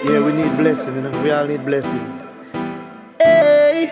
Yeah, we need blessing, you know. We all need blessing. Hey,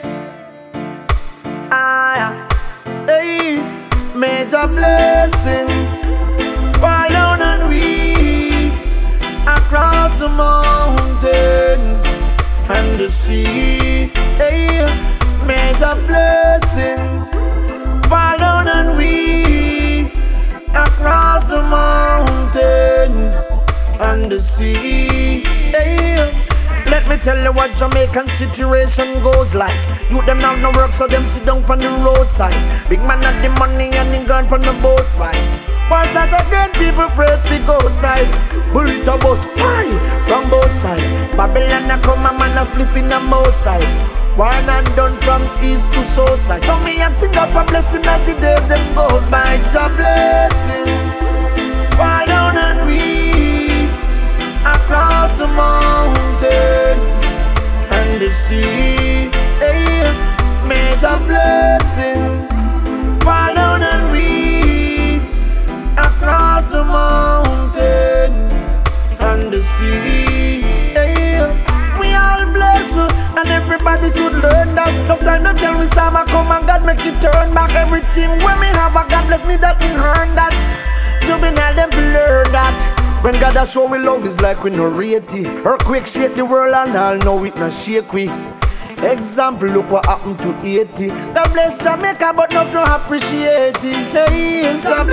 hey, major blessing fall down on we across the mountain and the sea. Hey, major blessing fall down on we across the mountain and the sea. Hey, let me tell you what Jamaican situation goes like. You them have no work, so them sit down from the roadside. Big man have the money and he gone from the boat ride. For Saturday people pray to go outside. Bullet a bus fly from both sides. Babylon a come a man a split in the outside. One and done from east to south side. So me and sing up a blessing as the days them goes by. Jah blessing fall down and we across the mountain and the sea. Hey, major blessing fall down and we across the mountain and the sea. Hey, we all blessed and everybody should learn that. No time to tell me Sama come and God make it turn back. Everything when me have a God bless me that me earn that. Juvenile them to learn that. When God a show we love is like we no rate it. Earthquake shake the world and all know it no shake we. Example, look what happened to Haiti. God bless Jamaica but not to appreciate it. Hey, God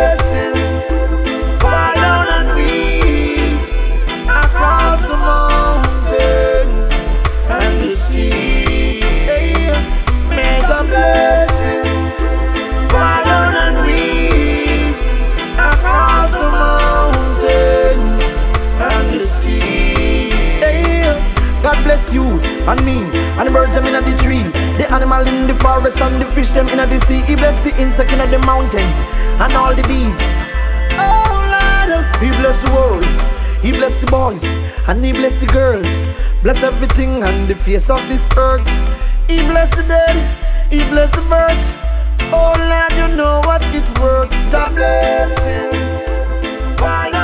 blessing fall down on we across the mountain and the sea. Hey, may God blessing fall down on we across the mountain and the sea. Hey, God bless you and me and the birds them in the tree, the animal in the forest and the fish them in the sea. He bless the insect in the mountains and all the bees. Oh Lord, He bless the world, He bless the boys and He bless the girls. Bless everything on the face of this earth. He bless the dead, He bless the birds. Oh Lord, you know what it's worth. The blessing fall